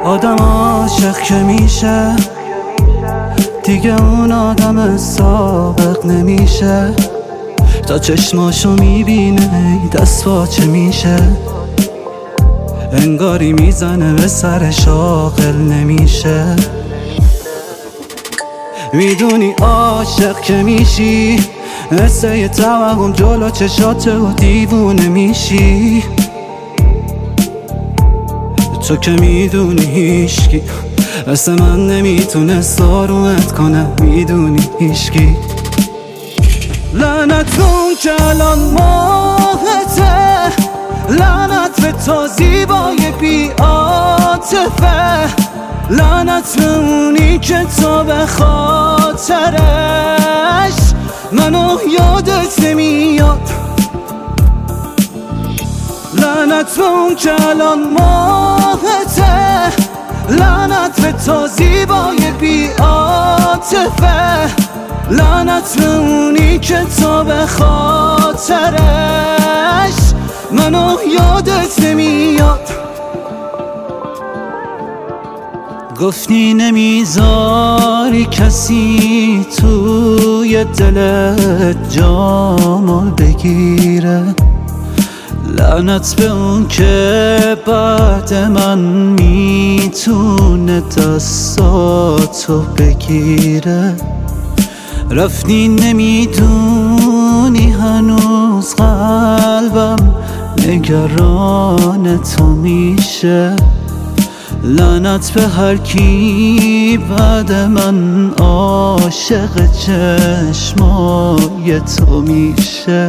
آدم عاشق که میشه دیگه اون آدم سابق نمیشه. تا چشماشو میبینه دست واچه میشه، انگاری میزنه به سرش عاقل نمیشه. میدونی عاشق که میشی مثل یه توهم جلو چشاته و دیوونه میشی. تو که میدونی هیشکی مثل من نمیتونست آرومت کنه، میدونی هیشکی. لعنت اون که الان ماهته، لعنت به تا زیبای بی عاطفه، لعنت به اونی که تا به خاطرش منو یادت نمیاد. لعنت به اون که الان ماهته، لعنت به تا زیبای بی عاطفه، لعنت به اونی که تا به خاطرش منو یادت نمیاد. گفتی نمیذاری کسی توی دلت جامو بگیره، لعنت به اون که بعد من میتونه دستاتو بگیره. رفتی نمیدونی هنوز قلبم نگران تو میشه، لعنت به هر کی بعد من عاشق چشمای تو میشه.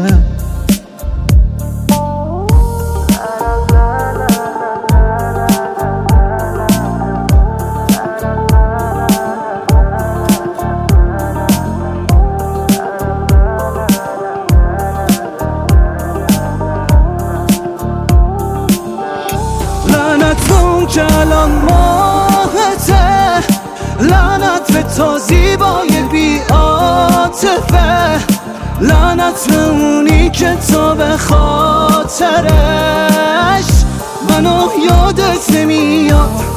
لعنت اون که الان ماهته، لعنت به تا زیبای بی عاطفه، لعنت به اونی که تا به خاطرش منو یادت نمیاد.